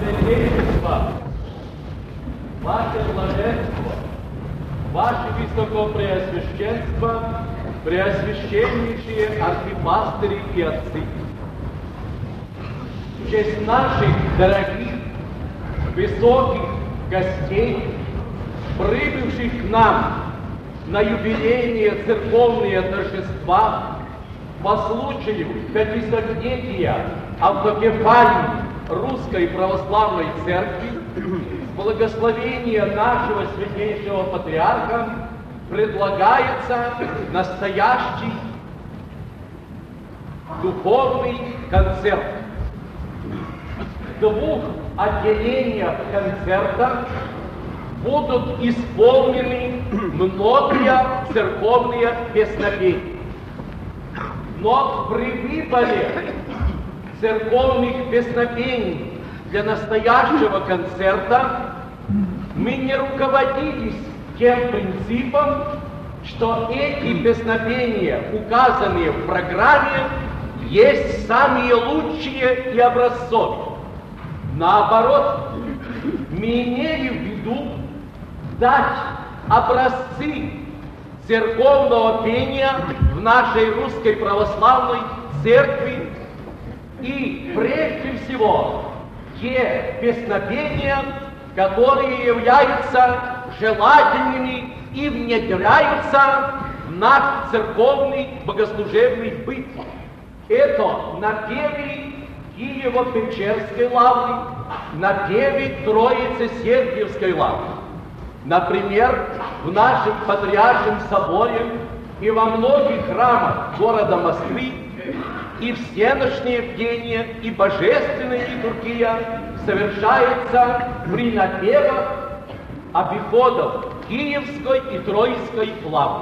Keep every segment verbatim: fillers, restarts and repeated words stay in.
Святейшество, Ваше Блаженство, Ваше Высокопреосвященство, Преосвященнейшие архипастыри и отцы, в честь наших дорогих, высоких гостей, прибывших к нам на юбилейные церковные торжества по случаю пятисотлетия автокефалии Русской Православной Церкви, с благословения нашего святейшего патриарха предлагается настоящий духовный концерт. В двух отделениях концерта будут исполнены многие церковные песнопения. Но при выборе церковных песнопений для настоящего концерта мы не руководились тем принципом, что эти песнопения, указанные в программе, есть самые лучшие и образцовые. Наоборот, мы имеем в виду дать образцы церковного пения в нашей Русской Православной Церкви и прежде всего те песнопения, которые являются желательными и внедряются в наш церковный богослужебный быт. Это напевы Киево-Печерской лавры, напевы Троице-Сергиевской лавры. Например, в нашем Патриаршем соборе и во многих храмах города Москвы и всеночные бдения, и божественная литургия совершается при напевах обиходов Киевской и Троицкой лавры.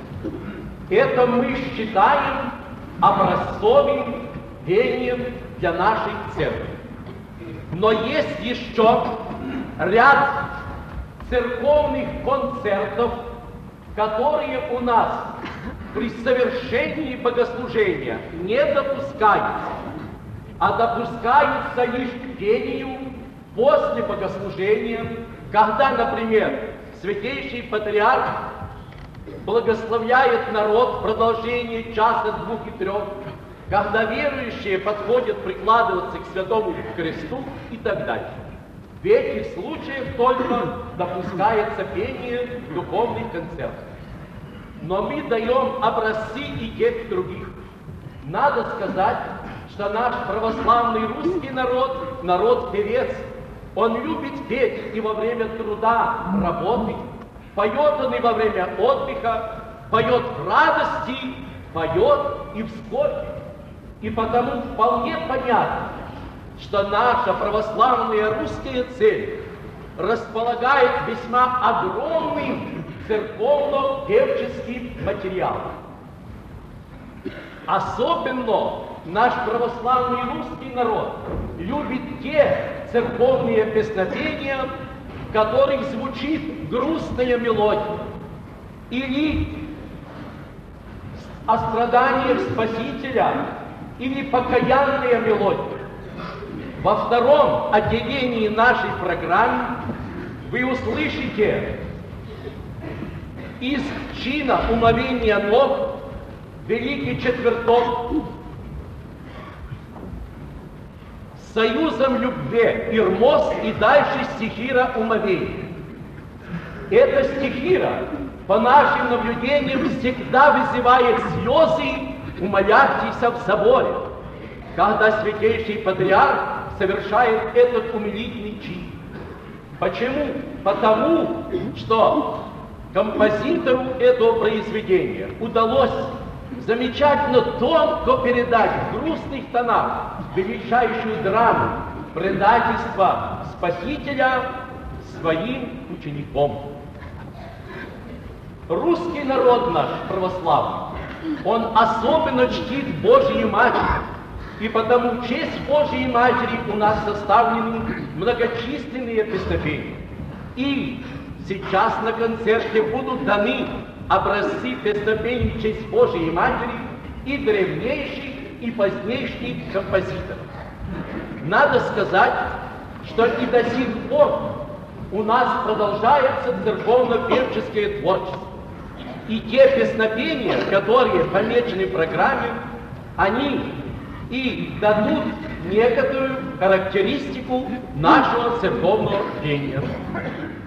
Это мы считаем образцовым пением для нашей церкви. Но есть еще ряд церковных концертов, которые у нас при совершении богослужения не допускаются, а допускаются лишь к пению после богослужения, когда, например, святейший патриарх благословляет народ в продолжении часа, двух и трех, когда верующие подходят прикладываться к святому кресту и так далее. В этих случаях только допускается пение духовных концертов. Но мы даем образцы и тех других. Надо сказать, что наш православный русский народ, народ-певец, он любит петь и во время труда, работы, поет он и во время отдыха, поет в радости, поет и в скорби. И потому вполне понятно, что наша православная русская церковь располагает весьма огромным церковно-певческим материалом. Особенно наш православный русский народ любит те церковные песнопения, в которых звучит грустная мелодия, или о страданиях Спасителя, или покаянная мелодия. Во втором отделении нашей программы вы услышите из чина умовения ног Великий Четверток, союзом любви Ирмос и дальше стихира умовения. Эта стихира, по нашим наблюдениям, всегда вызывает слезы умоляющихся в соборе, когда святейший патриарх совершает этот умилительный чин. Почему? Потому, что композитору этого произведения удалось замечательно тонко передать в грустных тонах величайшую драму предательства Спасителя своим учеником. Русский народ наш православный, он особенно чтит Божию Матерь, и потому в честь Божией Матери у нас составлены многочисленные песнопения. И сейчас на концерте будут даны образцы песнопений в честь Божией Матери и древнейших, и позднейших композиторов. Надо сказать, что и до сих пор у нас продолжается церковно-певческое творчество. И те песнопения, которые помечены в программе, они и дадут некоторую характеристику нашего церковного пения.